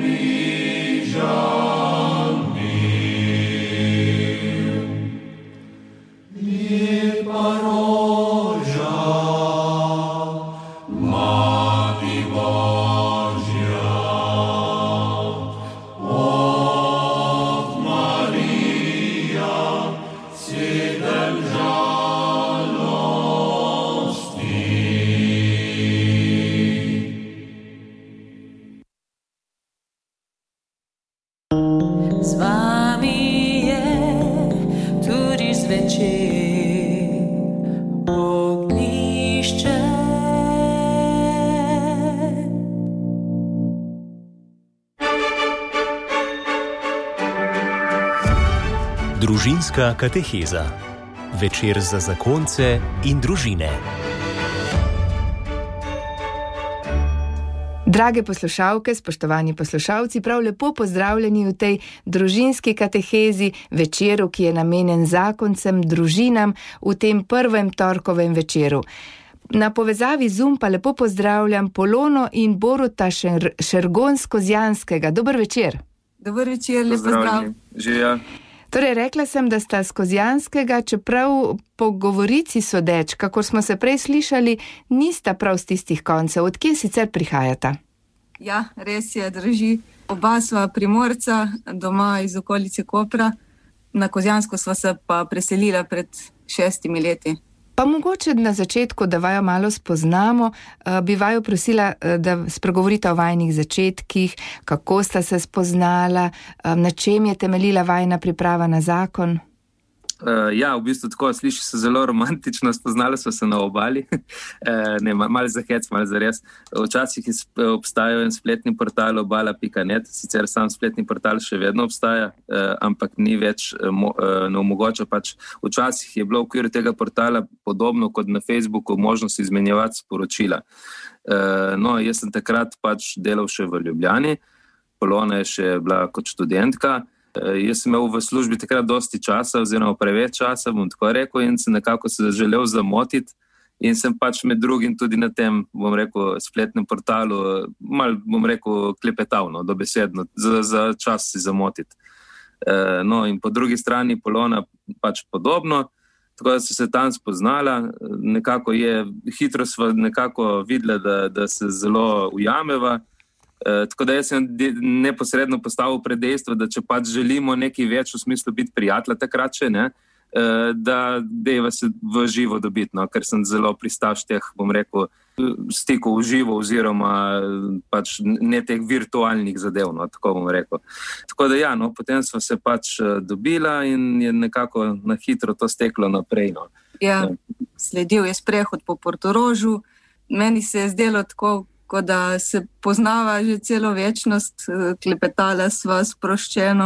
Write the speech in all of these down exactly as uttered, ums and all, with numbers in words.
Družinska kateheza. Večer za zakonce in družine. Drage poslušalke, spoštovani poslušalci, prav lepo pozdravljeni v tej družinski katehezi, večeru, ki je namenjen zakoncem, družinam, v tem prvem torkovem večeru. Na povezavi Zoom pa lepo pozdravljam Polono in Boruta Šer- Šergon-Skozjanskega. Dober večer. Dober večer, lep pozdrav. Živja. Torej, rekla sem, da sta Skozjanskega, čeprav po govorici sodeč, kakor smo se prej slišali, nista prav z tistih koncev. Od kje sicer prihajata? Ja, res je, drži. Oba sva Primorca, doma iz okolice Kopra. Na Kozjansko sva se pa preselila pred šestimi leti. Pa mogoče na začetku, da vaju malo spoznamo, bi vaju prosila, da spregovorite o vajnih začetkih, kako sta se spoznala, na čem je temeljila vajna priprava na zakon? Uh, ja, v bistvu tako, sliši se zelo romantično, spoznali smo se na obali, uh, ne, malo za hec, malo za res. Včasih obstajajo en spletni portal obala pika net, sicer sam spletni portal še vedno obstaja, uh, ampak ni več, uh, ne omogoča pač. Včasih je bilo v okviru tega portala podobno kot na Facebooku možnost izmenjevati sporočila. Uh, no, jaz sem takrat pač delal še v Ljubljani, Polona je še bila kot študentka. Jaz sem imel v službi takrat dosti časa, oziroma preveč časa, bom tako rekel, in sem nekako se želel zamotiti in sem pač med drugim tudi na tem, bom rekel, spletnem portalu mal, bom rekel, klepetavno, dobesedno, za, za čas si zamotiti. No, in po drugi strani Polona pač podobno, tako da so se tam spoznala, nekako je, hitro sva nekako videla, da, da se zelo ujameva. Uh, tako da jaz sem de- neposredno postavil pred dejstvo, da če pač želimo nekaj več v smislu biti prijatelja takrat še, ne, uh, da dejva se v živo dobiti, no, ker sem zelo pristaš teh, bom rekel, stikov v živo oziroma pač ne teh virtualnih zadev, no, tako bom rekel. Tako da ja, no, potem sva se pač dobila in je nekako na hitro to steklo naprej, no. Ja, sledil je sprehod po Portorožu, meni se je zdelo tako, kot da se poznava že celo večnost, klepetala sva sproščeno,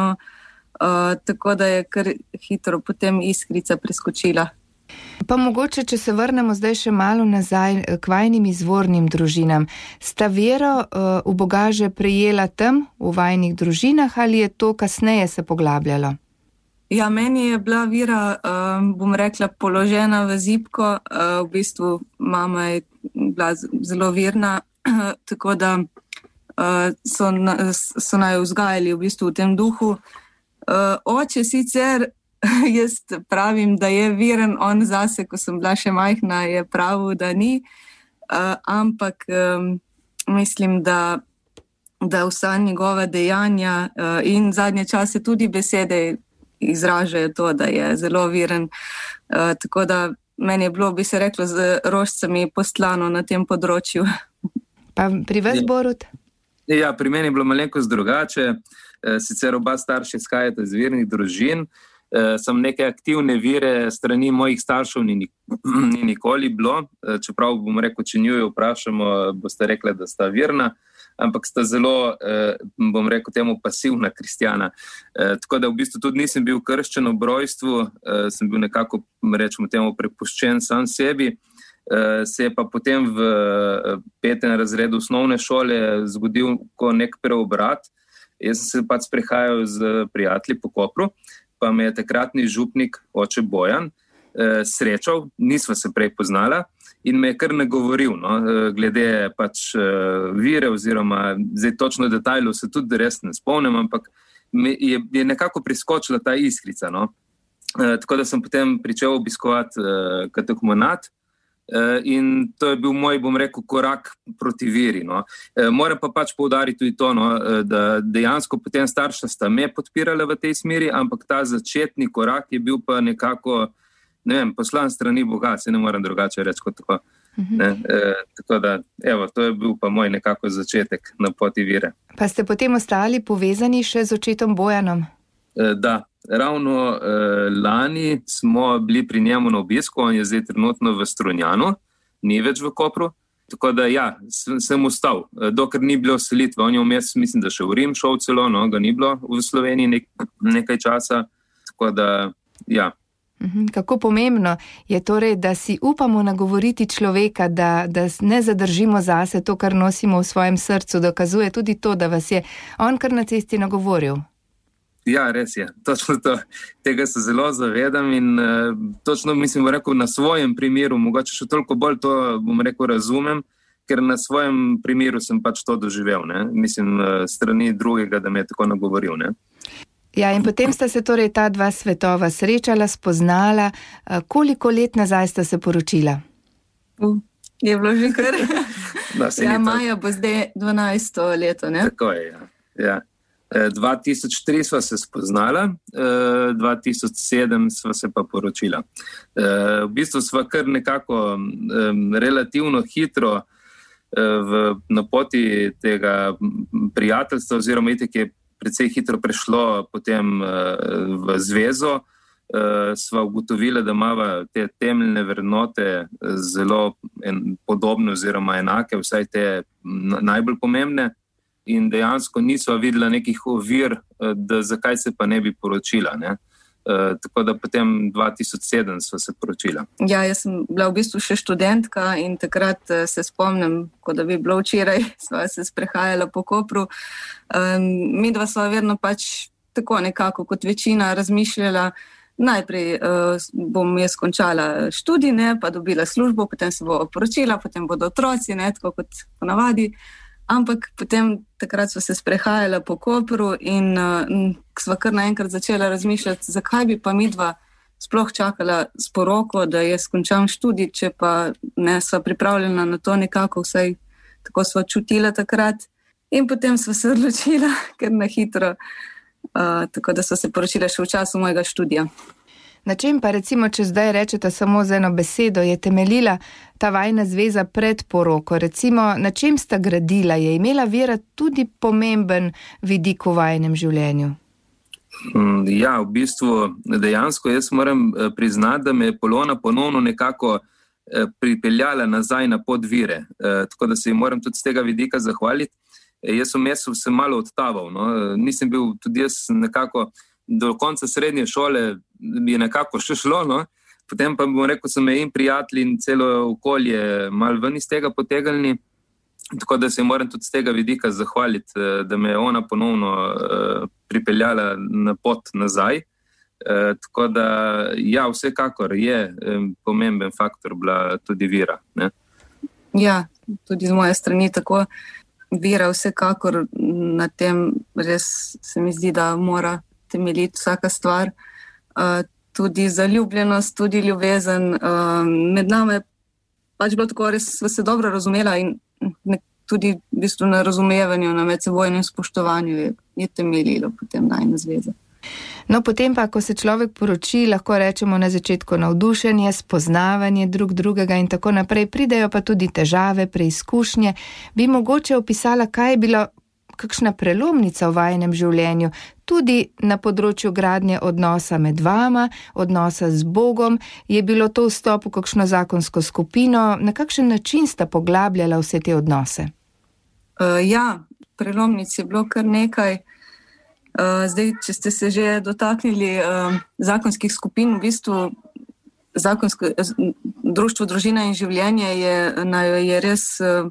uh, tako da je kar hitro potem iskrica preskočila. Pa mogoče, če se vrnemo zdaj še malo nazaj k vajnim izvornim družinam. Sta vero uh, v Boga že prejela tam, v vajnih družinah, ali je to kasneje se poglabljalo? Ja, meni je bila vera, uh, bom rekla, položena v zibko. Uh, v bistvu mama je bila zelo verna, tako da uh, so, na, so naj vzgajali v bistvu v tem duhu. Uh, oče sicer, jaz pravim, da je veren on zase, ko sem bila še majhna, je pravil, da ni, uh, ampak um, mislim, da, da vsa njegova dejanja uh, in zadnje čase tudi besede izražajo to, da je zelo veren. Uh, tako da meni je bilo, bi se reklo, z rožcami postlano na tem področju. Pa pri vas, Borut? Ja, pri meni je bilo malenkost drugače. Sicer oba starša izhajata iz vernih družin. Sem neke aktivne vere strani mojih staršev ni, ni nikoli bilo. Čeprav bom rekel, če njujo vprašamo, boste rekli, da sta verna, ampak sta zelo, bom rekel, temu pasivna kristjana. Tako da v bistvu tudi nisem bil krščen ob rojstvu, sem bil nekako, rečemo temu, prepuščen sam sebi. Uh, se je pa potem v uh, petem razredu osnovne šole zgodil ko nek preobrat. Jaz sem se pač sprehajal z prijatelji po Kopru, pa me je takratni župnik, oče Bojan, uh, srečal, nisva se prej poznala in me je kar nagovoril, no, glede pač vire oziroma zdaj točno detajlov se tudi res ne spomnim, ampak je, je nekako priskočila ta iskrica, no. Tako da sem potem pričel obiskovati katehumenat in to je bil moj, bom rekel, korak proti veri, no. Moram pa pač poudariti tudi to, no, da dejansko potem starša sta me podpirala v tej smeri, ampak ta začetni korak je bil pa nekako, ne vem, poslan strani Boga, se ne moram drugače reči kot tako. Uh-huh. Ne, e, tako da, evo, to je bil pa moj nekako začetek na poti vire. Pa ste potem ostali povezani še z očetom Bojanom? E, da. Ravno eh, lani smo bili pri njemu na obisku, on je zdaj trenutno v Strunjanu, ni več v Kopru, tako da ja, sem, sem ostal, dokler ni bilo selitve. On je vmes, mislim, da še v Rim šel celo, no, ga ni bilo v Sloveniji nek, nekaj časa, tako da ja. Kako pomembno je torej, da si upamo nagovoriti človeka, da, da ne zadržimo zase to, kar nosimo v svojem srcu, dokazuje tudi to, da vas je on kar na cesti nagovoril. Ja, res je, točno to. Tega se zelo zavedam in uh, točno mislim, bom rekel, na svojem primeru, mogoče še toliko bolj to, bom rekel, razumem, ker na svojem primeru sem pač to doživel, ne. Mislim, uh, strani drugega, da me je tako nagovoril, ne. Ja, in potem sta se torej ta dva svetova srečala, spoznala. Uh, koliko let nazaj sta se poročila? Uh, je bilo že kar. Da, ja, maja bo zdaj dvanajsto leto, ne? Tako je, ja. Ja. dva tisoč tri sva se spoznala, dva tisoč sedem sva se pa poročila. V bistvu sva kar nekako relativno hitro v, na poti tega prijateljstva oziroma itek je precej hitro prešlo potem v zvezo. Sva ugotovila, da imava te temeljne vrednote zelo podobne oziroma enake, vsaj te najbolj pomembne. In dejansko nisva videla nekih ovir, da zakaj se pa ne bi poročila, ne. E, tako da potem dva tisoč sedem sva se poročila. Ja, jaz sem bila v bistvu še študentka in takrat se spomnim, kot da bi bilo včeraj, sva se sprehajala po Kopru. Um, mi dva sva verno pač tako nekako kot večina razmišljala, najprej uh, bom jaz končala študij, ne, pa dobila službo, potem se bo poročila, potem bodo otroci, ne, tako kot ponavadi. Ampak potem takrat sva se sprehajala po Kopru in uh, sva kar naenkrat začela razmišljati, zakaj bi pa midva sploh čakala s poroko, da jaz končam študij, če pa ne sva pripravljena na to nekako, vsaj tako sva čutila takrat. In potem sva se odločila, ker na hitro, uh, tako da sva se poročila še v času mojega študija. Na čem pa recimo, če zdaj rečete samo z eno besedo, je temeljila ta vajna zveza pred poroko? Recimo, na čem sta gradila? Je imela vera tudi pomemben vidik v vajnem življenju? Ja, v bistvu dejansko jaz moram priznati, da me je Polona ponovno nekako pripeljala nazaj na pot vire. Tako da se ji moram tudi z tega vidika zahvaliti. Jaz v mestu sem malo odtaval, no. Nisem bil tudi jaz nekako do konca srednje šole je nekako še šlo, no. Potem pa bom rekel, so me in prijatelji in celo okolje malo ven iz tega potegnili, tako da se moram tudi z tega vidika zahvaliti, da me je ona ponovno uh, pripeljala na pot nazaj. Uh, tako da, ja, vsekakor je um, pomemben faktor bila tudi vira, ne. Ja, tudi z moje strani tako. Vira vsekakor na tem res se mi zdi, da mora temeljiti vsaka stvar, uh, tudi zaljubljenost, tudi ljubezen. Uh, med nami je pač bilo tako, res sva se dobro razumela in ne, tudi v bistvu na razumevanju, na medsebojnem spoštovanju je, je temeljilo potem najina zveza. No, potem pa, ko se človek poroči, lahko rečemo na začetku navdušenje, spoznavanje drug drugega in tako naprej, pridejo pa tudi težave, preizkušnje. Bi mogoče opisala, kaj je bilo kakšna prelomnica v vajinem življenju, tudi na področju gradnje odnosa med vama, odnosa z Bogom, je bilo to vstop v kakšno zakonsko skupino, na kakšen način sta poglabljala vse te odnose? Uh, ja, prelomnic je bilo kar nekaj. Uh, zdaj, če ste se že dotaknili uh, zakonskih skupin, v bistvu zakonsko, društvo Družina in življenje je, je res uh,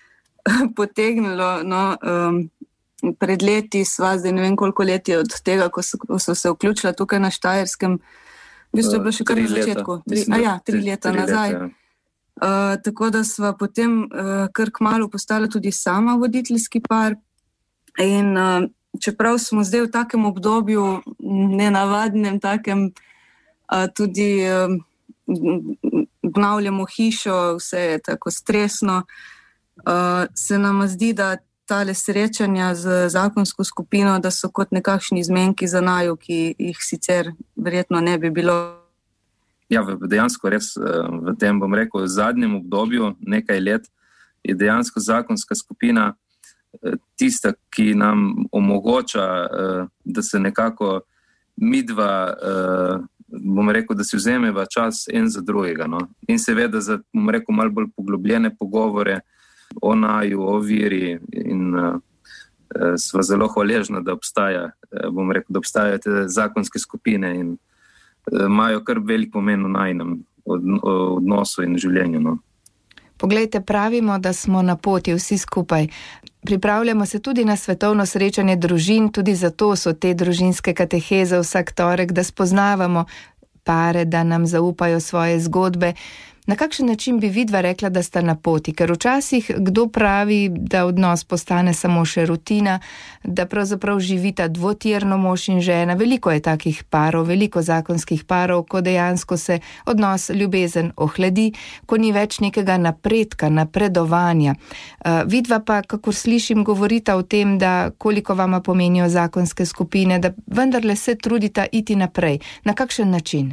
potegnilo, no, um, pred leti sva, zdaj ne vem koliko let je od tega, ko so, ko so se vključila tukaj na Štajerskem, v bistvu je bilo še kar na začetku, tri, a ja, tri leta tri nazaj. Leta. Uh, tako da sva potem uh, kar kmalu postala tudi sama voditeljski par. In uh, čeprav smo zdaj v takem obdobju, nenavadnem, takem uh, tudi uh, obnavljamo hišo, vse je tako stresno, uh, se nam zdi, da tale srečanja z zakonsko skupino, da so kot nekakšni zmenki za naju, ki jih sicer verjetno ne bi bilo. Ja, dejansko res v tem, bom rekel, v zadnjem obdobju, nekaj let, je dejansko zakonska skupina tista, ki nam omogoča, da se nekako midva, bom rekel, da si vzemeva čas en za drugega. No? In seveda za, bom rekel, malo bolj poglobljene pogovore o naju, o viri in sva zelo hvaležna, da obstaja, bom rekel, da obstajajo te zakonske skupine in imajo kar velik pomen v najnem odnosu in življenju. No. Poglejte, pravimo, da smo na poti vsi skupaj. Pripravljamo se tudi na svetovno srečanje družin, tudi zato so te družinske kateheze vsak torek, da spoznavamo pare, da nam zaupajo svoje zgodbe. Na kakšen način bi vidva rekla, da sta na poti? Ker včasih kdo pravi, da odnos postane samo še rutina, da pravzaprav živita dvotirno mož in žena. Veliko je takih parov, veliko zakonskih parov, ko dejansko se odnos ljubezen ohladi, ko ni več nekega napredka, napredovanja. Uh, vidva pa, kakor slišim, govorita o tem, da koliko vama pomenijo zakonske skupine, da vendarle se trudita iti naprej. Na kakšen način?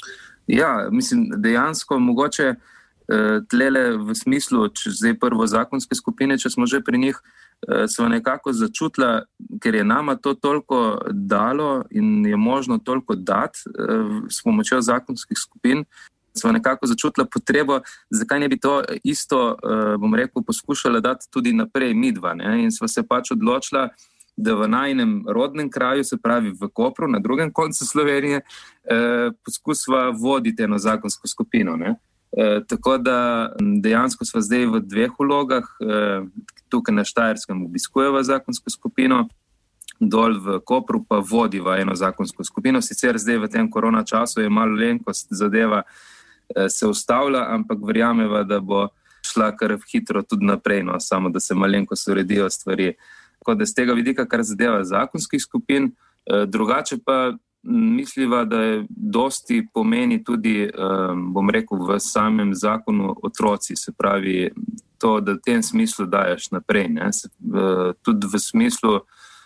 Ja, mislim, dejansko mogoče tlele v smislu, če zdaj prvo zakonske skupine, če smo že pri njih, smo nekako začutila, ker je nama to toliko dalo in je možno toliko dati s pomočjo zakonskih skupin, smo nekako začutila potrebo, zakaj ne bi to isto, bom rekel, poskušala dati tudi naprej midva, ne? In sva se pač odločila, da v najnem rodnem kraju, se pravi v Kopru, na drugem koncu Slovenije, eh, poskusva voditi eno zakonsko skupino. Ne? Eh, tako da dejansko sva zdaj v dveh vlogah, eh, tukaj na Štajerskem obiskujeva zakonsko skupino, dol v Kopru pa vodiva eno zakonsko skupino. Sicer zdaj v tem korona času je malo lenkost zadeva eh, se ustavlja, ampak verjameva, da bo šla kar hitro tudi naprej, no? Samo da se malenkost uredijo stvari. Tako da z tega vidika, kar zadeva zakonskih skupin, drugače pa misliva, da je dosti pomeni tudi, bom rekel, v samem zakonu otroci, se pravi to, da v tem smislu daješ naprej. Ne? Tudi v smislu,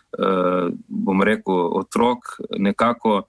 bom rekel, otrok nekako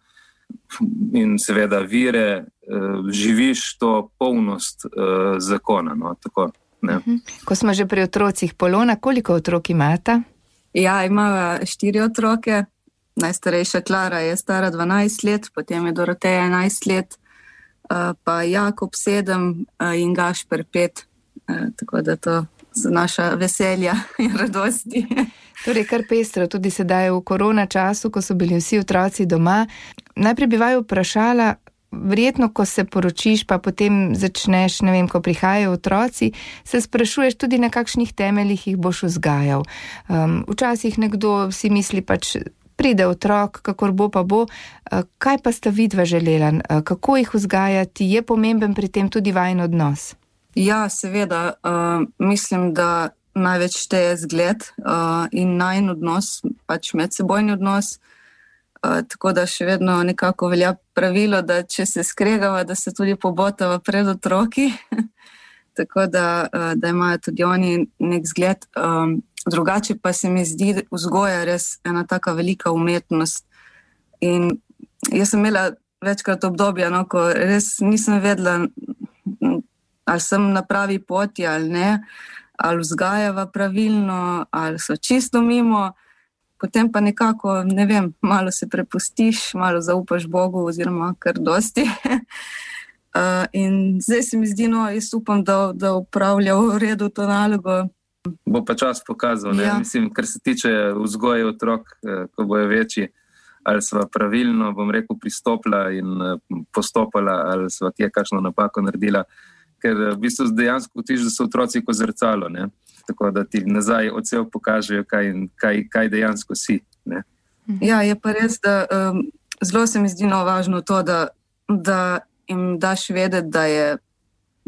in seveda vire, živiš to polnost zakona. No? Tako, ne? Ko smo že pri otrocih, Polona, koliko otrok imata? Ja, imava štiri otroke. Najstarejša Klara je stara dvanajst let, potem je Doroteja enajst let, pa Jakob sedem in Gašper pet. Tako da to so naša veselja in radosti. Torej, kar pestro, tudi sedaj v korona času, ko so bili vsi otroci doma. Najprej bi vaju vprašala, verjetno, ko se poročiš, pa potem začneš, ne vem, ko prihajajo otroci, se sprašuješ tudi, na kakšnih temeljih jih boš vzgajal. Um, včasih nekdo si misli pač, pride otrok, kakor bo pa bo. Uh, kaj pa sta vidva želela? Uh, kako jih vzgajati? Je pomemben pri tem tudi vajin odnos? Ja, seveda. Uh, mislim, da največ šteje zgled uh, in najin odnos, pač medsebojni odnos. Uh, tako da še vedno nekako velja pravilo, da če se skregava, da se tudi pobotava pred otroki, tako da, uh, da imajo tudi oni nek zgled. Um, drugače pa se mi zdi vzgoja res ena taka velika umetnost. In jaz sem imela večkrat obdobja, no, ko res nisem vedela, ali sem na pravi poti ali ne, ali vzgajava pravilno, ali so čisto mimo. Potem pa nekako, ne vem, malo se prepustiš, malo zaupaš Bogu oziroma kar dosti. uh, in zdaj se mi zdi, no, jaz upam, da, da upravlja v redu to nalogo. Bo pa čas pokazal, ne? Ja. Mislim, kar se tiče vzgoje otrok, ko bojo večji, ali sva pravilno, bom rekel, pristopila in postopala, ali sva kje kakšno napako naredila. Ker v bistvu dejansko tiš, da so otroci ko zrcalo, ne? Tako da ti nazaj odsev pokažejo, kaj, kaj, kaj dejansko si. Ne? Ja, je pa res, da um, zelo se mi zdi no važno to, da, da jim daš vedeti, da je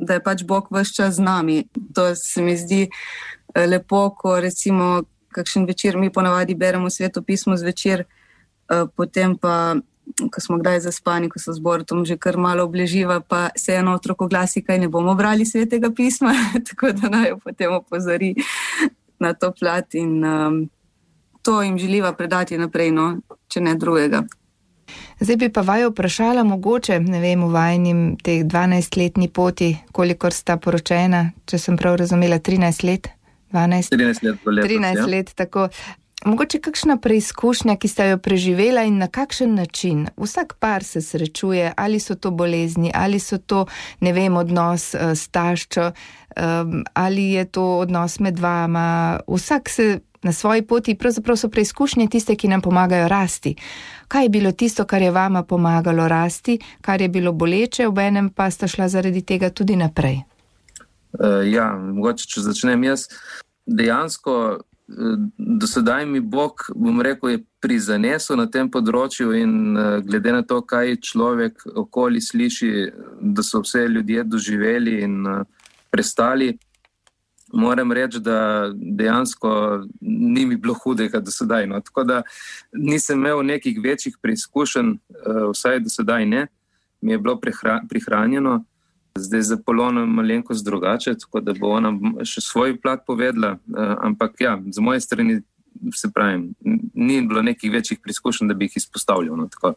da je pač Bog ves čas z nami. To se mi zdi lepo, ko recimo kakšen večer mi ponavadi beremo Sveto pismo zvečer, potem pa, ko smo kdaj zaspani, ko so z Borutom že kar malo obleživa, pa se eno otrok oglasi, kaj ne bomo brali Svetega pisma, tako da naj jo potem opozori na to plat in um, to jim želiva predati naprej, no, če ne drugega. Zdaj bi pa vaju vprašala mogoče, ne vem, v vajnim teh dvanajstletni poti, kolikor sta poročena, če sem prav razumela, trinajst let, dvanajst, trinajst let, letos, trinajst ja. let, tako. Mogoče kakšna preizkušnja, ki ste jo preživela in na kakšen način? Vsak par se srečuje, ali so to bolezni, ali so to, ne vem, odnos uh, s taščo, um, ali je to odnos med vama. Vsak se na svoji poti, pravzaprav so preizkušnje tiste, ki nam pomagajo rasti. Kaj je bilo tisto, kar je vama pomagalo rasti, kar je bilo boleče, obenem pa sta šla zaradi tega tudi naprej? Uh, ja, mogoče, če začnem jaz. Dejansko do sedaj mi Bog, bom rekel, je prizanesel na tem področju in glede na to, kaj človek okoli sliši, da so vse ljudje doživeli in prestali, moram reči, da dejansko ni mi bilo hudega do sedaj. No. Tako da nisem imel nekih večjih preizkušenj, vsaj do sedaj ne, mi je bilo prihra- prihranjeno. Zdaj za Polono malenkost drugače, tako da bo ona še svoj plat povedala, ampak ja, z moje strani se pravim, ni bilo nekih večjih preizkušenj, da bi jih izpostavljal. No, tako.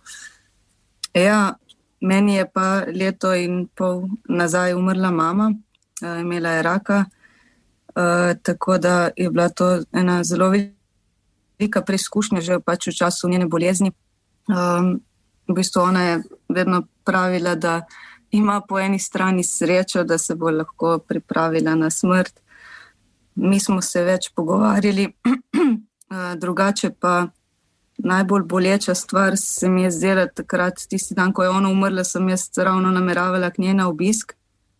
Ja, meni je pa leto in pol nazaj umrla mama, imela je raka, tako da je bila to ena zelo velika preizkušnja že pač v času njene bolezni. V bistvu ona je vedno pravila, da ima po eni strani srečo, da se bo lahko pripravila na smrt. Mi smo se več pogovarjali, drugače pa najbolj boleča stvar se mi je zdela takrat, tisti dan, ko je ona umrla, sem jaz ravno nameravala k njej na obisk,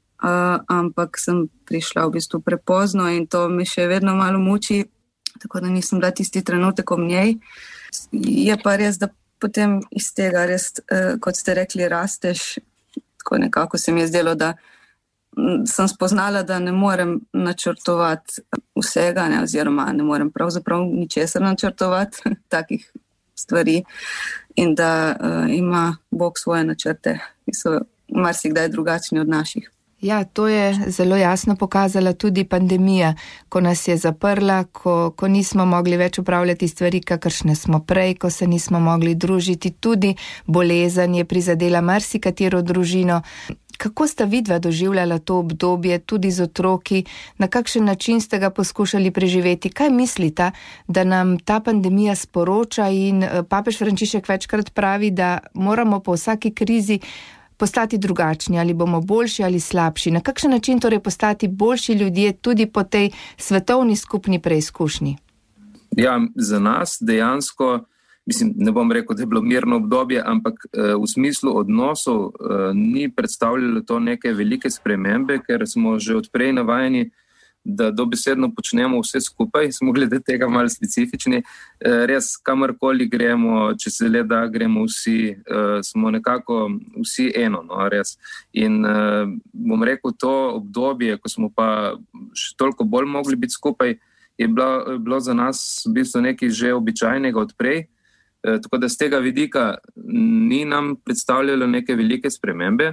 ampak sem prišla v bistvu prepozno in to me še vedno malo muči, tako da nisem bila tisti trenutek ob njej. Je pa res, da potem iz tega res, kot ste rekli, rasteš. Tako nekako se mi je zdelo, da sem spoznala, da ne morem načrtovati vsega, ne, oziroma ne morem pravzaprav ničesar načrtovati, takih stvari, in da uh, ima Bog svoje načrte, ki so marsikdaj drugačni od naših. Ja, to je zelo jasno pokazala tudi pandemija, ko nas je zaprla, ko, ko nismo mogli več upravljati stvari, kakršne smo prej, ko se nismo mogli družiti, tudi bolezen je prizadela marsikatero družino. Kako sta vidva doživljala to obdobje, tudi z otroki, na kakšen način ste ga poskušali preživeti? Kaj mislita, da nam ta pandemija sporoča? In papež Frančišek večkrat pravi, da moramo po vsaki krizi postati drugačni, ali bomo boljši ali slabši. Na kakšen način torej postati boljši ljudje tudi po tej svetovni skupni preizkušnji? Ja, za nas dejansko, mislim, ne bom rekel, da je bilo mirno obdobje, ampak eh, v smislu odnosov eh, ni predstavljalo to neke velike spremembe, ker smo že odprej navajeni, da dobesedno počnemo vse skupaj, smo glede tega malo specifični. Res, kamorkoli gremo, če se le da, gremo vsi, smo nekako vsi eno, no, res. In bom rekel, to obdobje, ko smo pa še toliko bolj mogli biti skupaj, je bilo, je bilo za nas v bistvu nekaj že običajnega odprej, tako da z tega vidika ni nam predstavljalo neke velike spremembe.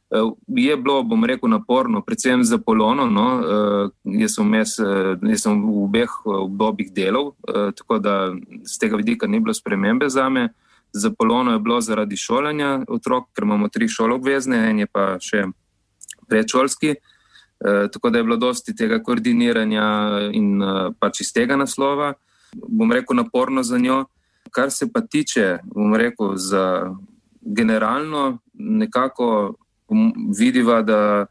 Je bilo, bom rekel, naporno, predvsem za Polono, no, jaz sem, mes, jaz sem v obeh obdobjih delal, tako da z tega vidika ni bilo spremembe zame. Za Polono je bilo zaradi šolanja otrok, ker imamo tri šoloobvezne, en je pa še predšolski, tako da je bilo dosti tega koordiniranja in pač iz tega naslova, bom rekel, naporno za njo. Kar se pa tiče, bom rekel, za generalno nekako vidiva, da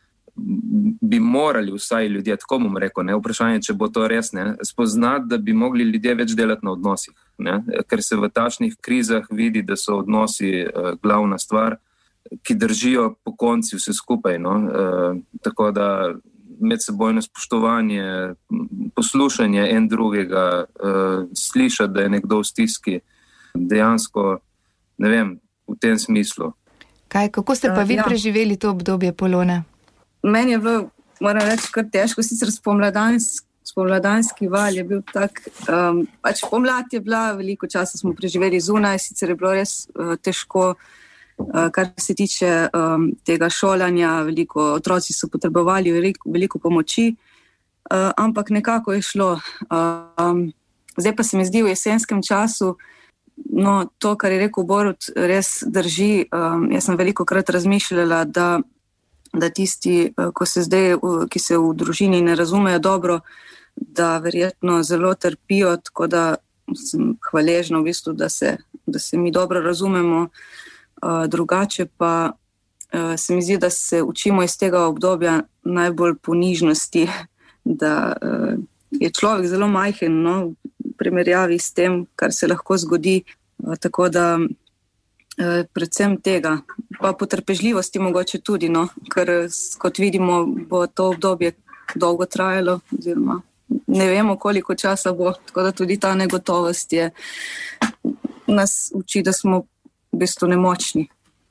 bi morali vsaj ljudje, tako bom rekel, ne, vprašanje, če bo to res, ne, spoznati, da bi mogli ljudje več delati na odnosih, ne, ker se v takšnih krizah vidi, da so odnosi eh, glavna stvar, ki držijo po konci vse skupaj, no, eh, tako da medsebojno spoštovanje, poslušanje en drugega, eh, slišati, da je nekdo v stiski, dejansko, ne vem, v tem smislu. Kaj, kako ste pa vi ja. preživeli to obdobje, Polona? meni je bilo, moram reči, kar težko, sicer spomladanski, spomladanski val je bil tak, um, pač pomlad je bila, veliko časa smo preživeli zunaj, sicer je bilo res uh, težko, uh, kar se tiče um, tega šolanja, veliko otroci so potrebovali veliko, veliko pomoči, uh, ampak nekako je šlo. Uh, um, zdaj pa se mi zdi v jesenskem času, no, to, kar je rekel Borut, res drži. Um, jaz sem veliko krat razmišljala, da, da tisti, ko se zdaj, ki se v družini ne razumejo dobro, da verjetno zelo trpijo, tako da sem hvaležna v bistvu, da se, da se mi dobro razumemo. Uh, drugače pa uh, se mi zdi, da se učimo iz tega obdobja najbolj ponižnosti, da uh, je človek zelo majhen, no, primerjavi s tem, kar se lahko zgodi, tako da eh, predvsem tega, pa potrpežljivosti mogoče tudi, no, ker kot vidimo, bo to obdobje dolgo trajalo, oziroma ne vemo, koliko časa bo, tako da tudi ta negotovost je, nas uči, da smo v bistvu nemočni.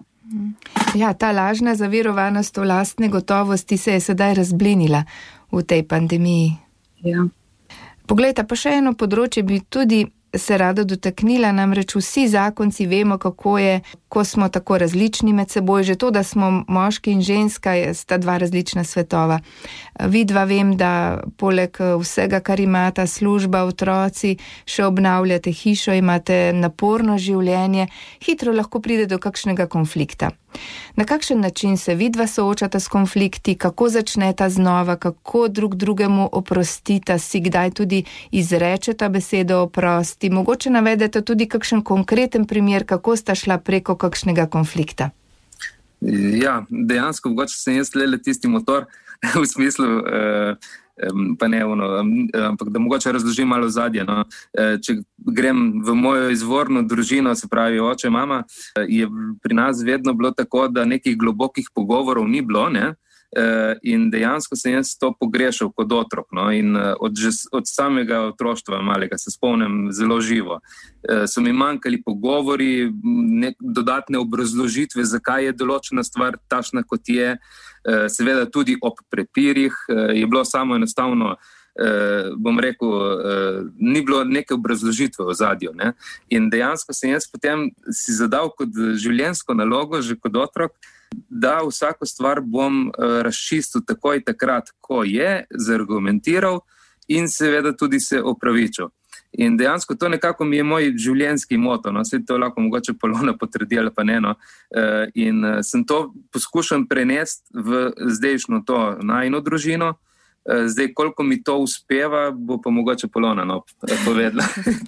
Ja, ta lažna zaverovanost v lastne gotovosti se je sedaj razblinila v tej pandemiji. Ja. Poglejte, pa še eno področje bi tudi se rada dotaknila, namreč vsi zakonci vemo, kako je, ko smo tako različni med seboj, že to, da smo moški in ženska, sta dva različna svetova. Vidva vem, da poleg vsega, kar imata služba, otroci, še obnavljate hišo, imate naporno življenje, hitro lahko pride do kakšnega konflikta. Na kakšen način se vidva soočata s konflikti, kako začneta znova, kako drug drugemu oprostita, si kdaj tudi izrečeta besedo oprosti, mogoče navedete tudi kakšen konkreten primer, kako sta šla preko kakšnega konflikta? Ja, dejansko, mogoče sem jaz le tisti motor v smislu, eh, pa ne ono, ampak da mogoče razložim malo zadje. No. Če grem v mojo izvorno družino, se pravi oče, mama, je pri nas vedno bilo tako, da nekih globokih pogovorov ni bilo, ne? In dejansko sem jaz to pogrešal kot otrok, no? In od, od samega otroštva malega se spomnim zelo živo. So mi manjkali pogovori, nek, dodatne obrazložitve, zakaj je določena stvar takšna, kot je. Seveda tudi ob prepirih je bilo samo enostavno, bom rekel, ni bilo neke obrazložitve v ozadju, ne? In dejansko sem jaz potem si zadal kot življenjsko nalogo, že kot otrok, da vsako stvar bom razčistil takoj takrat, ko je, zargumentiral in seveda tudi se opravičil. In dejansko to nekako mi je moj življenjski moto, no, se to lahko mogoče Polona potrdi ali pa ne, no. In sem to poskušam prenesti v zdajšnjo to najino družino. Zdaj, koliko mi to uspeva, bo pa mogoče Polona, no, povedala.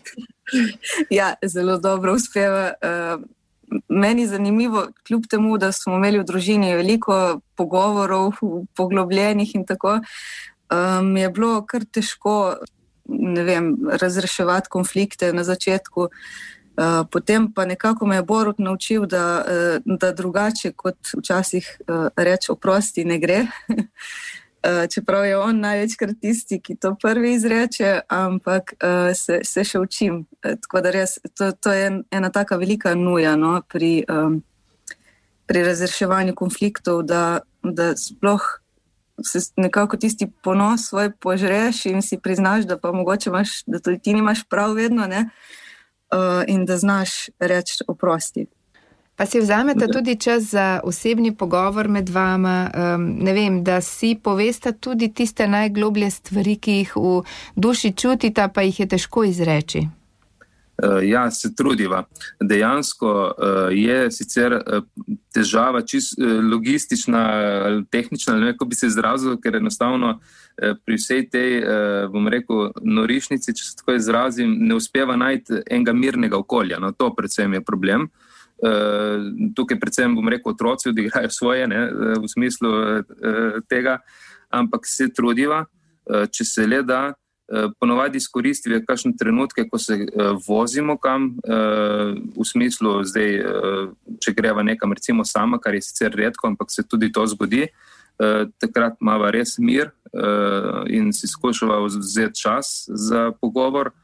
Ja, zelo dobro uspeva. Meni je zanimivo, kljub temu, da smo imeli v družini veliko pogovorov, poglobljenih in tako, um, je bilo kar težko, ne vem, razreševati konflikte na začetku. Uh, potem pa nekako me je Borut naučil, da, uh, da drugače kot včasih uh, reči oprosti ne gre. Uh, čeprav je on največkrat tisti, ki to prvi izreče, ampak uh, se, se še učim. Uh, tako da res, to, to je ena taka velika nuja, no, pri, um, pri razreševanju konfliktov, da, da sploh se nekako tisti ponos svoj požreš in si priznaš, da pa mogoče imaš, da tudi ti nimaš prav vedno, ne, uh, in da znaš reči oprosti. Pa si vzamete tudi čas za osebni pogovor med vama, um, ne vem, da si povesta tudi tiste najgloblje stvari, ki jih v duši čutita, pa jih je težko izreči. Uh, ja, se trudiva. Dejansko uh, je sicer uh, težava čist uh, logistična, tehnična, ne vem, kako bi se izrazil, ker enostavno uh, pri vsej tej, uh, bom rekel, norišnici, če se tako izrazim, ne uspeva najti enega mirnega okolja. No, to predvsem je problem. Uh, tukaj predvsem, bom rekel, otroci odigrajo svoje, ne, v smislu uh, tega, ampak se trudiva, uh, če se le da, uh, ponovadi izkoristijo kakšne trenutke, ko se uh, vozimo kam, uh, v smislu zdaj, uh, če greva nekam recimo sama, kar je sicer redko, ampak se tudi to zgodi, uh, takrat imava res mir uh, in si skušava vzeti čas za pogovor.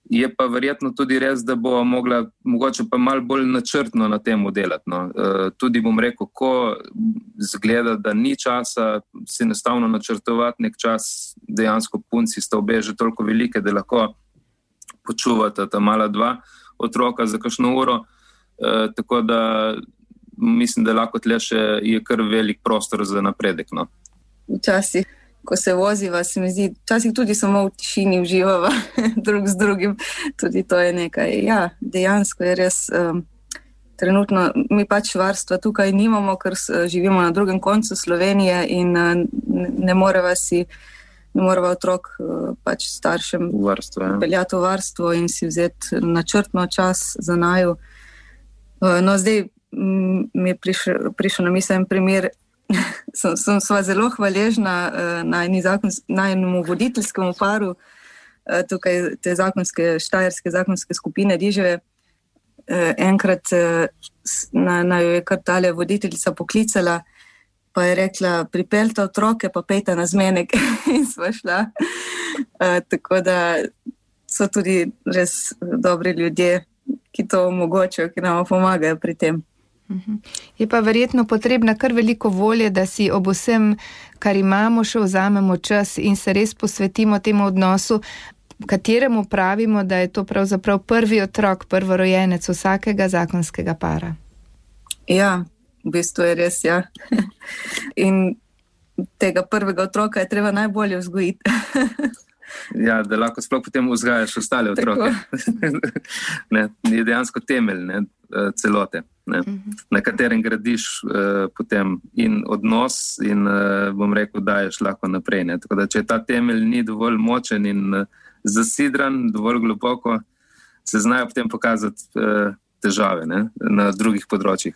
Je pa verjetno tudi res, da bo mogla mogoče pa malo bolj načrtno na temu delati. No. E, tudi bom rekel, ko zgleda, da ni časa si enostavno načrtovati nek čas, dejansko punci sta obe že toliko velike, da lahko počuvata ta mala dva otroka za kakšno uro, e, tako da mislim, da lahko tle še je kar velik prostor za napredek. No. Včasih, ko se voziva, se mi zdi, včasih tudi samo v tišini uživava drug z drugim, tudi to je nekaj. Ja, dejansko je res, um, trenutno mi pač varstva tukaj nimamo, ker živimo na drugem koncu Slovenije in uh, ne moreva si, ne moreva otrok uh, pač staršem peljati v varstvo in si vzeti načrtno čas za naju. Uh, no, zdaj mi je prišel, prišel na misel en primer, sem, sem sva zelo hvaležna uh, na enemu voditeljskemu paru uh, tukaj te zakonske, štajerske zakonske skupine Riževe. Uh, enkrat uh, na, na jo je kar tale voditeljica poklicala, pa je rekla, pripeljte otroke, pa pejte na zmenek in sva šla. Uh, tako da so tudi res dobri ljudje, ki to omogočajo, ki nam pomagajo pri tem. Je pa verjetno potrebna kar veliko volje, da si ob vsem, kar imamo, še vzamemo čas in se res posvetimo temu odnosu, kateremu pravimo, da je to pravzaprav prvi otrok, prvorojenec vsakega zakonskega para. Ja, v bistvu je res, ja. In tega prvega otroka je treba najbolje vzgojiti. Ja, da lahko sploh potem vzgajaš ostale otroke. Ne, je dejansko temelj, ne, celote, ne, uh-huh. na katerem gradiš uh, potem in odnos in uh, bom rekel, daješ lahko naprej. Ne. Tako da, če ta temelj ni dovolj močen in uh, zasidran, dovolj globoko, se znajo potem pokazati uh, težave, ne, na drugih področjih.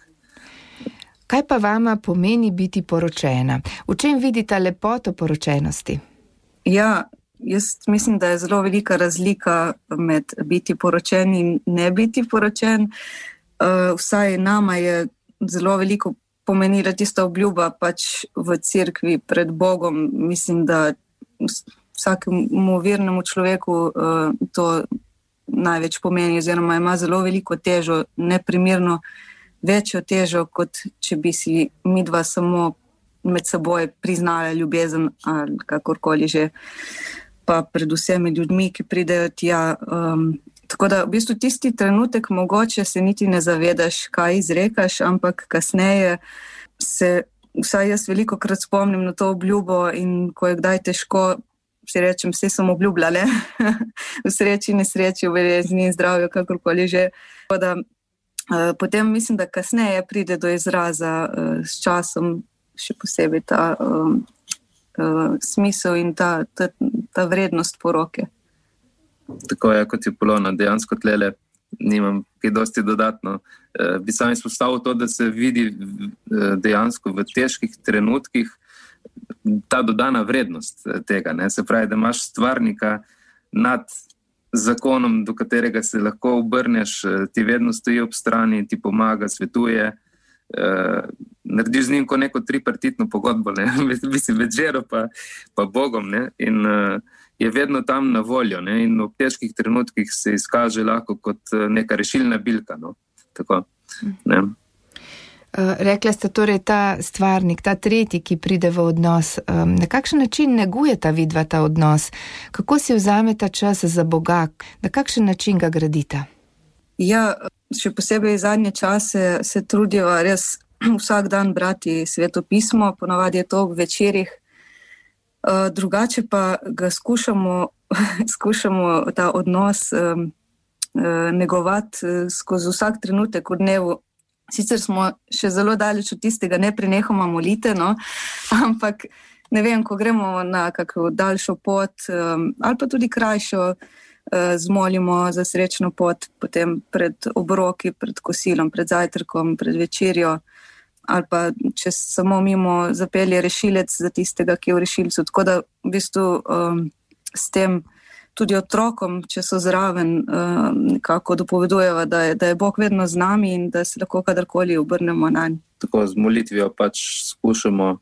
Kaj pa vama pomeni biti poročena? V čem vidite lepoto poročenosti? Ja, jaz mislim, da je zelo velika razlika med biti poročen in ne biti poročen. Uh, vsaj nama je zelo veliko pomenila tista obljuba pač v cerkvi pred Bogom. Mislim, da vsakemu vernemu človeku uh, to največ pomeni, oziroma ima zelo veliko težo, neprimerno večjo težo, kot če bi si midva samo med seboj priznala ljubezen ali kakorkoli že. Pa predvsem ljudmi, ki pridejo tja. Um, tako da v bistvu tisti trenutek mogoče se niti ne zavedaš, kaj izrekaš, ampak kasneje se, vsaj jaz veliko krat spomnim na to obljubo in ko je kdaj težko, si rečem, vse sem obljubljala, v sreči, nesreči, v bolezni in zdravju, kakorkoli že. Tako da uh, potem mislim, da kasneje pride do izraza uh, s časom, še posebej ta um, Uh, smisel in ta, ta, ta vrednost poroke. Tako je, kot je Polona, dejansko tlele nimam kaj dosti dodatno. Uh, bi sam izpostavil to, da se vidi uh, dejansko v težkih trenutkih ta dodana vrednost tega. Ne? Se pravi, da imaš stvarnika nad zakonom, do katerega se lahko obrneš, ti vedno stoji ob strani, ti pomaga, svetuje. Uh, narediš z njim ko neko tripartitno pogodbo, ne, mislim, med žero pa, pa Bogom, ne, in uh, je vedno tam na voljo, ne, in v težkih trenutkih se izkaže lahko kot neka rešilna bilka, no, tako, ne. Uh, rekla ste torej ta stvarnik, ta tretji, ki pride v odnos, um, na kakšen način negujeta vidva ta odnos, kako si vzameta čas za Boga, na kakšen način ga gradita? Ja, še posebej zadnje čase se trudijo res vsak dan brati Sveto pismo, ponavadi je to v večerih. Uh, drugače pa ga skušamo, skušamo ta odnos um, uh, negovati uh, skozi vsak trenutek v dnevu. Sicer smo še zelo daleč od tistega, ne prenehamo molite, no, ampak ne vem, ko gremo na kakšno daljšo pot um, ali pa tudi krajšo, zmolimo za srečno pot, potem pred obroki, pred kosilom, pred zajtrkom, pred večerjo, ali pa če samo mimo zapelje rešilec za tistega, ki je v rešilcu. Tako da v bistvu um, s tem tudi otrokom, če so zraven, um, nekako dopovedujeva, da je, da je Bog vedno z nami in da se lahko kadarkoli obrnemo nanj. Tako z molitvijo pač skušamo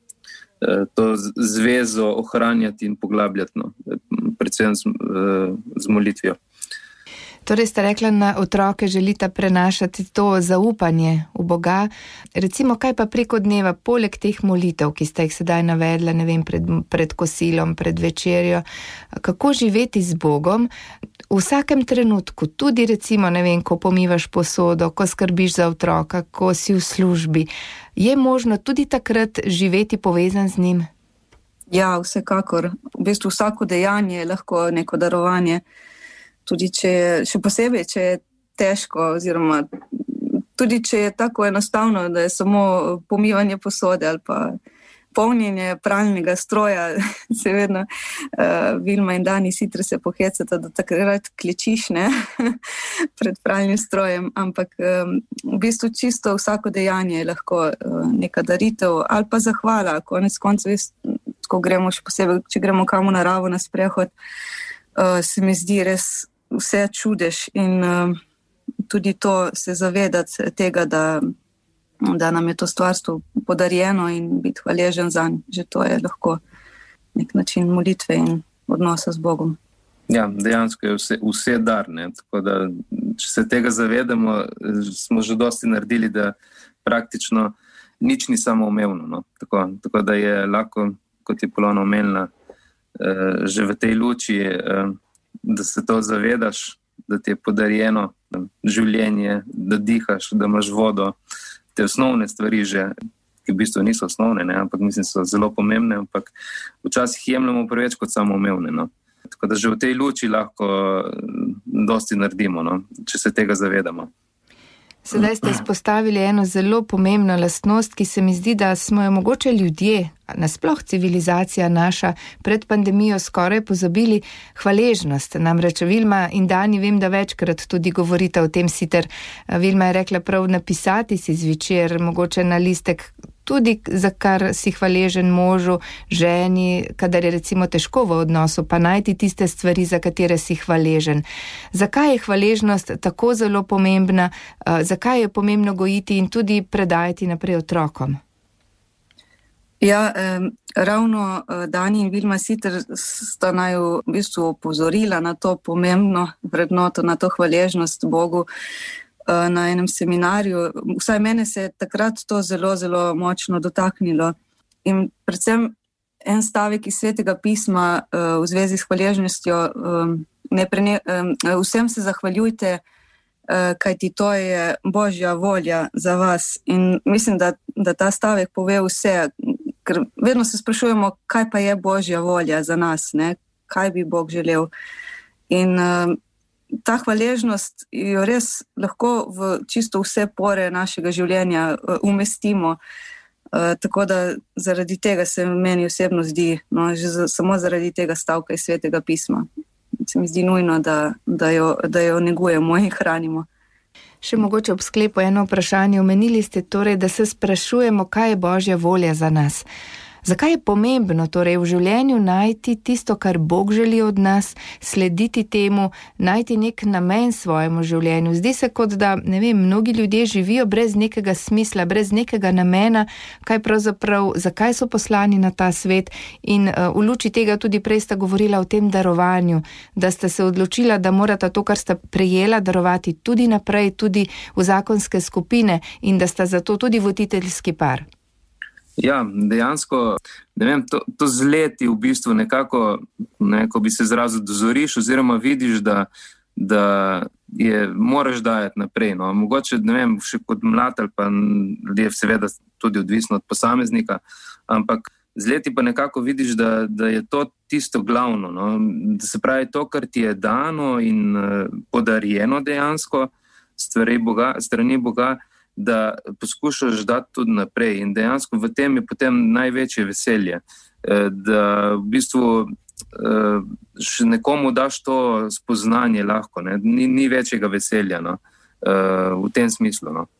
to zvezo ohranjati in poglabljati, no, predvsem z, z molitvijo. Torej ste rekla, na otroke želite prenašati to zaupanje v Boga. Recimo, kaj pa preko dneva, poleg teh molitev, ki ste jih sedaj navedla, ne vem, pred, pred kosilom, pred večerjo, kako živeti z Bogom v vsakem trenutku, tudi recimo, ne vem, ko pomivaš posodo, ko skrbiš za otroka, ko si v službi. Je možno tudi takrat živeti povezan z njim? Ja, vsekakor. V bistvu vsako dejanje je lahko neko darovanje. Tudi če je, še posebej, če je težko, oziroma tudi če je tako enostavno, da je samo pomivanje posode ali pa polnjenje pralnega stroja, se vedno uh, Vilma in Dani sitre se pohecata, da takrat klečiš, ne, pred pralnim strojem, ampak um, v bistvu čisto vsako dejanje je lahko uh, neka daritev ali pa zahvala, konec koncev, ko gremo še posebej, če gremo kam v naravo na sprehod, uh, se mi zdi res vse čudež in uh, tudi to se zavedati tega, da, da nam je to stvarstvo podarjeno in biti hvaležen zanj. Že to je lahko nek način molitve in odnosa z Bogom. Ja, dejansko je vse, vse dar, ne? Tako da, če se tega zavedamo, smo že dosti naredili, da praktično nič ni samoumevno. No? Tako, tako da je lahko, kot je Polona omenila, uh, že v tej luči, uh, da se to zavedaš, da ti je podarjeno življenje, da dihaš, da imaš vodo, te osnovne stvari že, ki v bistvu niso osnovne, ne, ampak mislim, so zelo pomembne, ampak včasih jemljamo preveč kot samoumevne. No. Tako da že v tej luči lahko dosti naredimo, no, če se tega zavedamo. Sedaj ste izpostavili eno zelo pomembno lastnost, ki se mi zdi, da smo jo mogoče ljudje, nasploh civilizacija naša, pred pandemijo skoraj pozabili, hvaležnost. Namreč Vilma in Dani, vem, da večkrat tudi govorite o tem, sicer Vilma je rekla prav napisati si zvečer, mogoče na listek, tudi za kar si hvaležen možu, ženi, kadar je recimo težko v odnosu, pa najti tiste stvari, za katere si hvaležen. Zakaj je hvaležnost tako zelo pomembna, zakaj je pomembno gojiti in tudi predajati naprej otrokom? Ja, eh, ravno eh, Dani in Vilma sicer sta naju v bistvu opozorila na to pomembno vrednoto, na to hvaležnost Bogu eh, na enem seminarju. Vsaj mene se je takrat to zelo, zelo močno dotaknilo. In predvsem en stavek iz Svetega pisma eh, v zvezi s hvaležnostjo, eh, ne prene, eh, vsem se zahvaljujte, eh, kajti to je Božja volja za vas. In mislim, da, da ta stavek pove vse, ker vedno se sprašujemo, kaj pa je Božja volja za nas, ne? Kaj bi Bog želel. In uh, ta hvaležnost jo res lahko v čisto vse pore našega življenja uh, umestimo. Uh, tako da zaradi tega se meni osebno zdi, no, že za, samo zaradi tega stavka iz Svetega pisma, se mi zdi nujno, da, da, jo, da jo negujemo in hranimo. Še mogoče ob sklepu eno vprašanje. Omenili ste torej, da se sprašujemo, kaj je Božja volja za nas. Zakaj je pomembno torej v življenju najti tisto, kar Bog želi od nas, slediti temu, najti nek namen svojemu življenju? Zdi se kot da, ne vem, mnogi ljudje živijo brez nekega smisla, brez nekega namena, kaj pravzaprav, zakaj so poslani na ta svet. In uh, v luči tega tudi prej sta govorila o tem darovanju, da sta se odločila, da morata to, kar sta prejela, darovati tudi naprej, tudi v zakonske skupine in da sta zato tudi voditeljski par. Ja, dejansko, ne vem, to, to z leti v bistvu nekako, ne, ko bi se zrazu dozoriš oziroma vidiš, da, da je, moraš dajati naprej. No. Mogoče, ne vem, še kot mlad ali pa je seveda tudi odvisno od posameznika, ampak z leti pa nekako vidiš, da, da je to tisto glavno. No. Da se pravi to, kar ti je dano in uh, podarjeno dejansko stvari Boga, strani Boga, da poskušaš dati tudi naprej in dejansko v tem je potem največje veselje, da v bistvu še nekomu daš to spoznanje lahko, ne? Ni, ni večjega veselja, no? V tem smislu. No?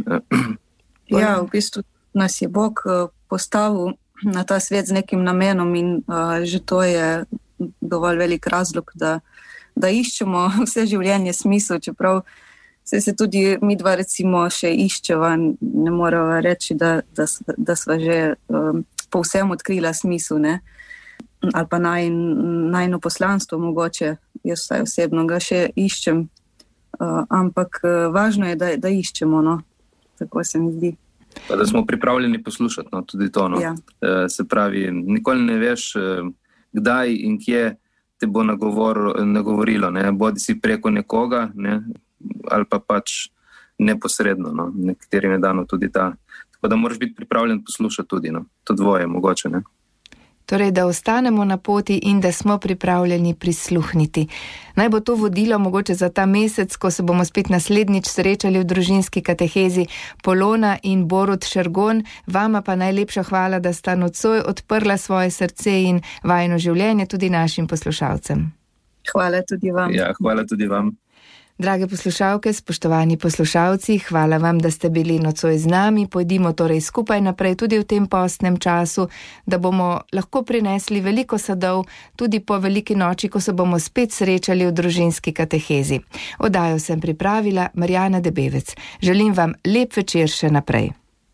Ja, v bistvu nas je Bog postavil na ta svet z nekim namenom in že to je dovolj velik razlog, da, da iščemo vse življenje smisel, čeprav Se se tudi mi dva recimo še iščeva, ne moramo reči, da, da, da sva že um, povsem odkrila smisel, ne? Ali pa naj, najno poslanstvo mogoče, jaz vsaj osebno ga še iščem uh, ampak uh, važno je, da, da iščemo, no, tako se mi zdi. Pa da smo pripravljeni poslušati, no, tudi to, no. Ja. Uh, se pravi, nikoli ne veš, uh, kdaj in kje te bo nagovor, nagovorilo, ne, bodi si preko nekoga, ne, ali pa pač neposredno, no, nekaterim je dano tudi ta. Tako da moraš biti pripravljen poslušati tudi, no, to dvoje mogoče, ne. Torej, da ostanemo na poti in da smo pripravljeni prisluhniti. Naj bo to vodilo mogoče za ta mesec, ko se bomo spet naslednjič srečali v družinski katehezi, Polona in Borut Šergon. Vama pa najlepša hvala, da sta nocoj odprla svoje srce in vajino življenje tudi našim poslušalcem. Hvala tudi vam. Ja, hvala tudi vam. Drage poslušalke, spoštovani poslušalci, hvala vam, da ste bili nocoj z nami. Pojdimo torej skupaj naprej tudi v tem postnem času, da bomo lahko prinesli veliko sadov tudi po veliki noči, ko se bomo spet srečali v družinski katehezi. Oddajo sem pripravila Marjana Debevec. Želim vam lep večer še naprej.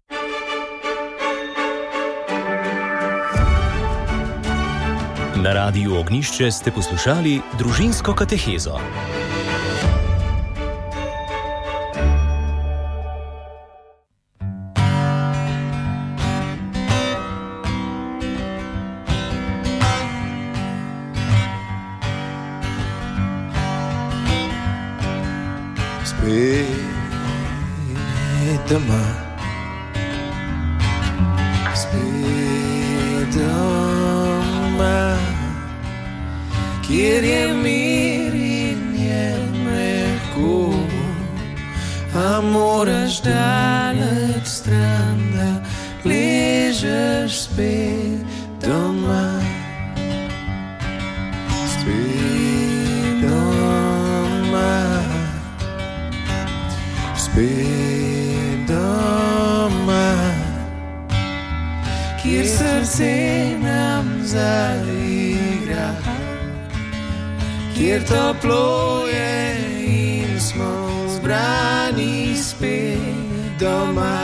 Na Radiu Ognjišče ste poslušali družinsko katehezo. Spet doma, spet doma, kjer je mir in je mehko, a moraš daleč stran, da ležeš spet doma. Spet doma, spet doma, kjer srce nam zaigra, kjer toplo je in smo zbrani spet doma.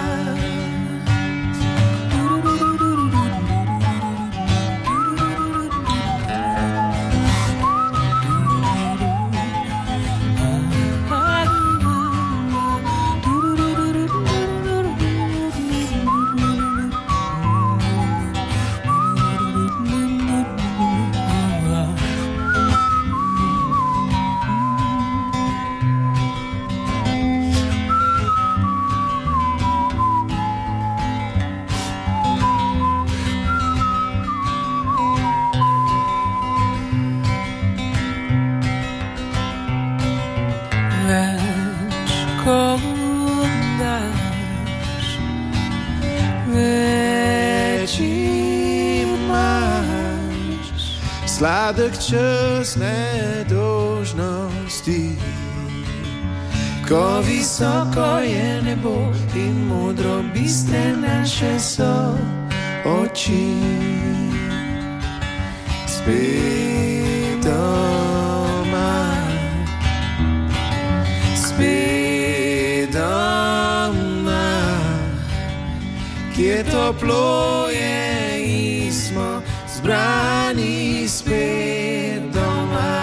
Sladek čas nedožnosti, ko visoko je nebo in modro bistre naše so oči. Spet doma, spet doma, kjer toplo je in smo zbrani spet doma.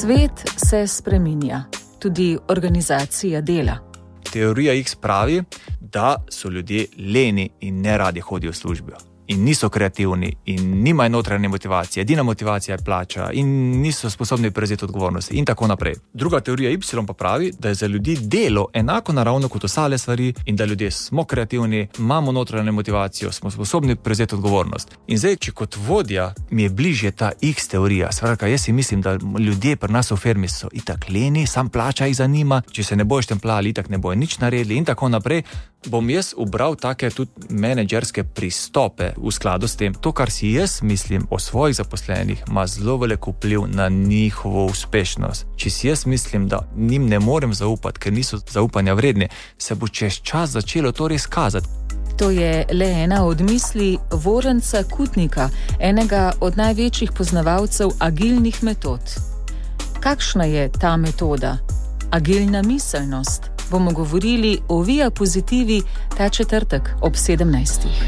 Svet se spreminja, tudi organizacija dela. Teorija X pravi, da so ljudje leni in ne radi hodijo v službo. In niso kreativni in nimajo notranje motivacije. Edina motivacija je plača in niso sposobni prevzeti odgovornosti in tako naprej. Druga teorija Y pa pravi, da je za ljudi delo enako naravno kot ostale stvari in da ljudje smo kreativni, imamo notranje motivacijo, smo sposobni prevzeti odgovornost. In zdaj, če kot vodja mi je bližje ta X teorija, skratka, jaz si mislim, da ljudje pri nas v firmi so itak leni, sam plača jih zanima, če se ne bojo štempljali, itak ne bojo nič naredili in tako naprej, bom jaz ubral take tudi menedžerske pristope v skladu s tem. To, kar si jaz mislim o svojih zaposlenih, ima zelo velik vpliv na njihovo uspešnost. Če si jaz mislim, da njim ne morem zaupati, ker niso zaupanja vredni, se bo čez čas začelo to res kazati. To je le ena od misli Vorenca Kutnika, enega od največjih poznavalcev agilnih metod. Kakšna je ta metoda? Agilna miselnost. Bomo govorili o Via Positivi ta četrtek ob sedemnajstih.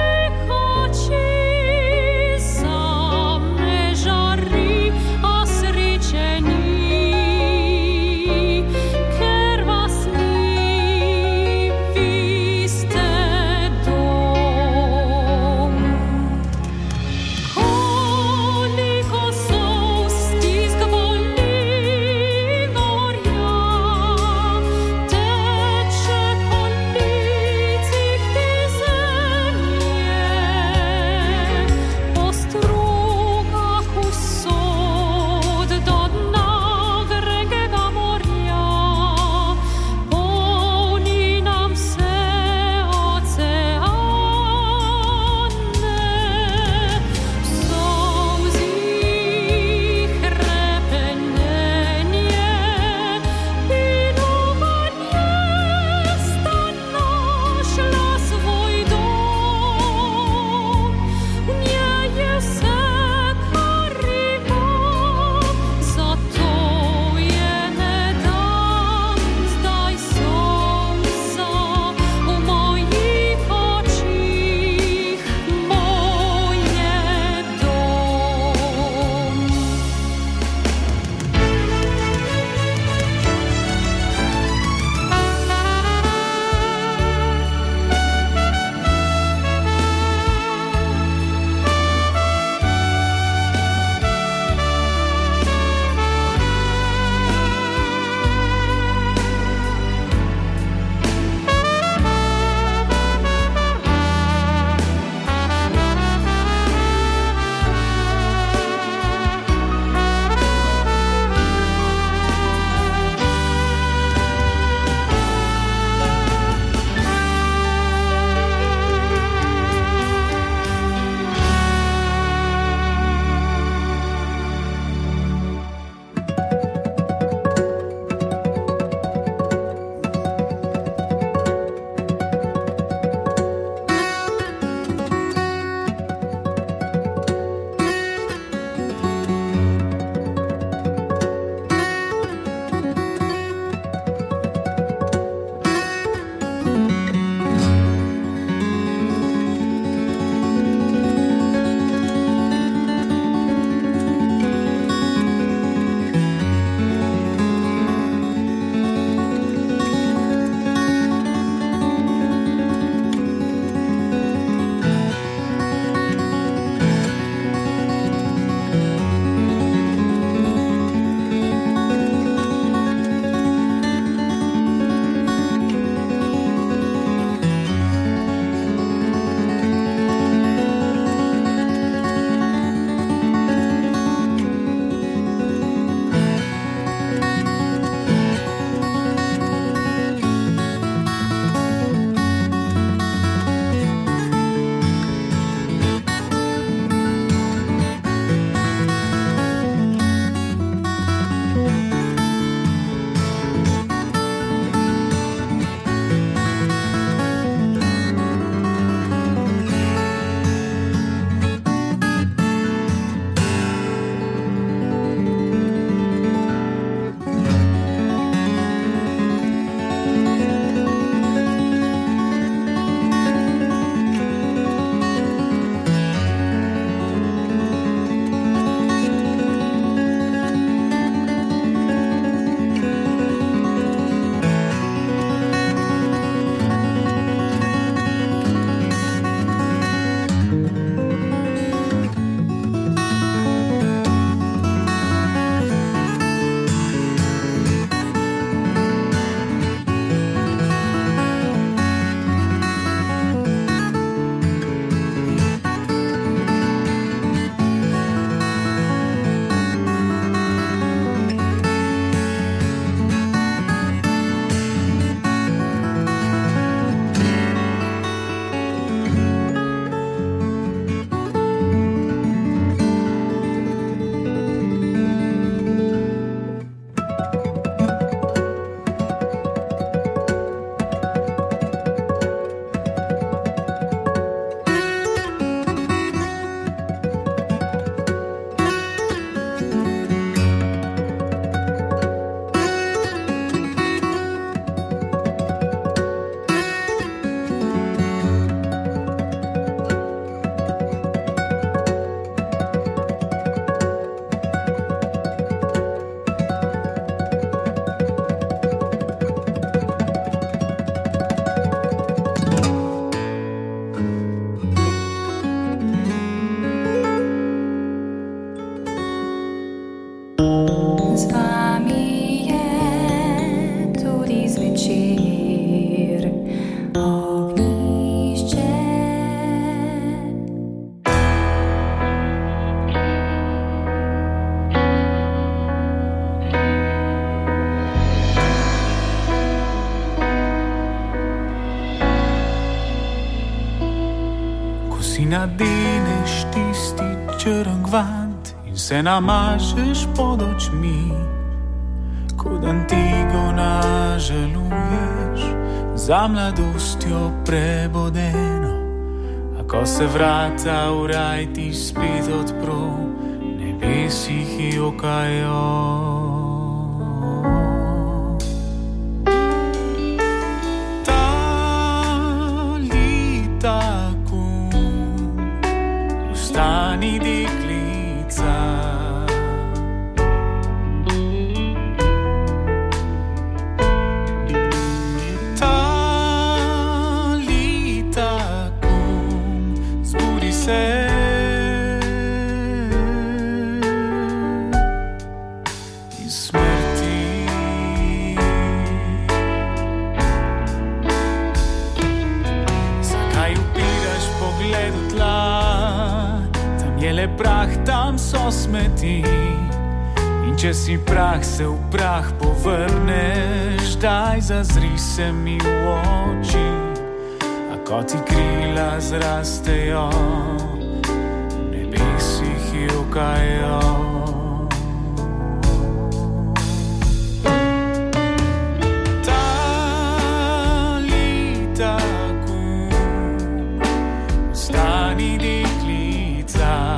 A nadeneš tisti črn gvant in se namažeš pod očmi, kot Antigona žaluješ za mladostjo prebodeno. A ko se vrata v raj ti spet odpro, nebesi jokajo. Stani deklica, Talita kum, zbudi se. Iz smrti zakaj upiraš pogled v tla? Je le prah, tam so smeti. In če si prah, se v prah povrneš. Daj, zazri se mi v oči, a ko ti krila zrastejo, v nebesih jokajo. Talita kum, ostani deklica.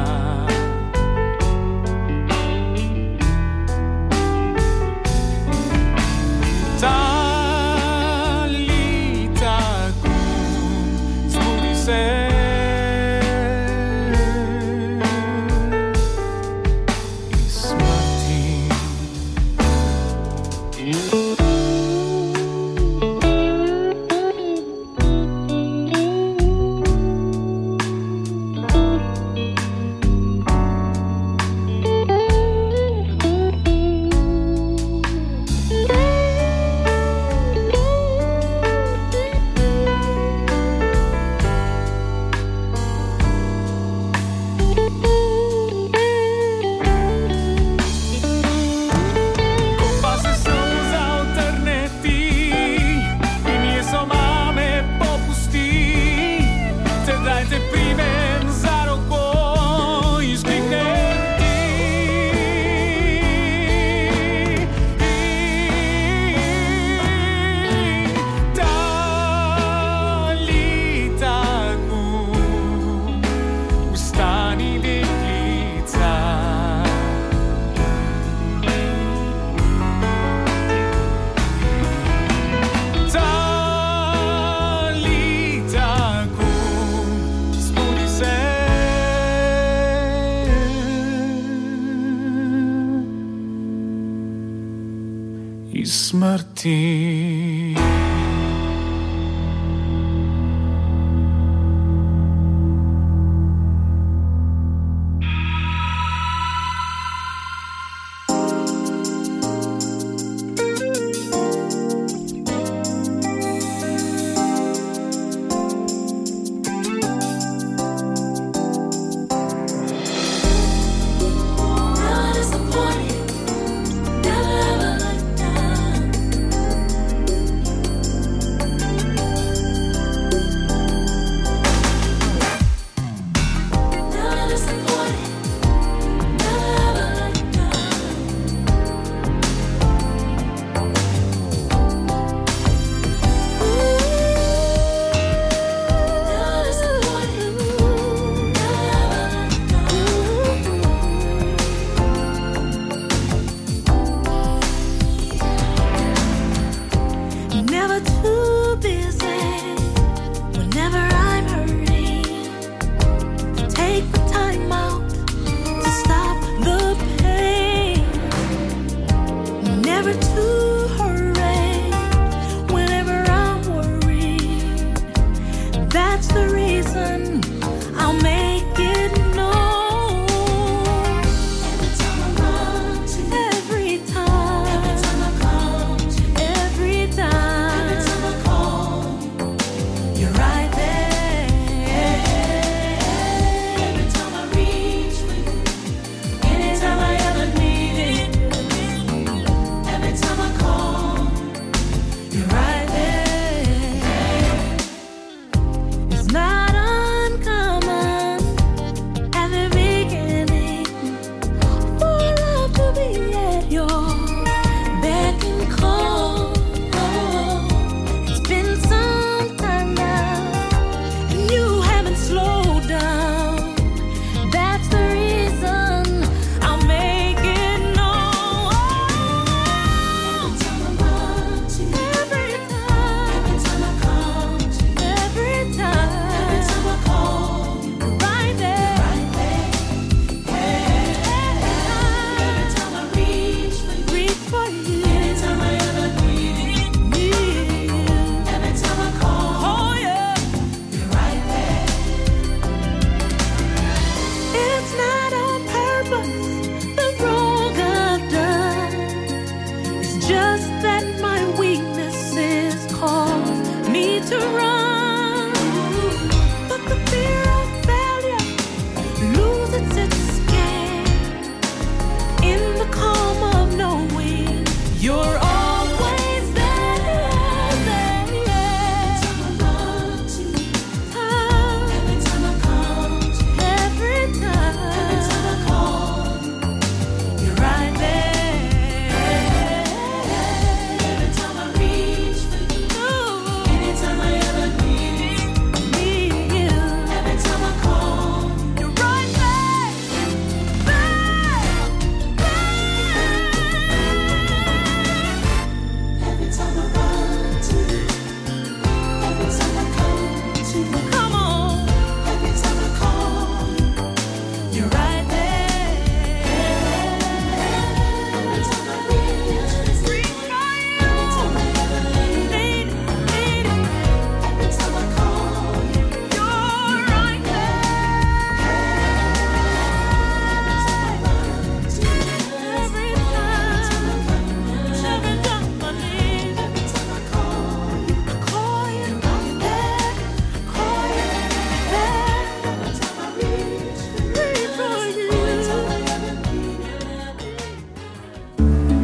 Iz smrti.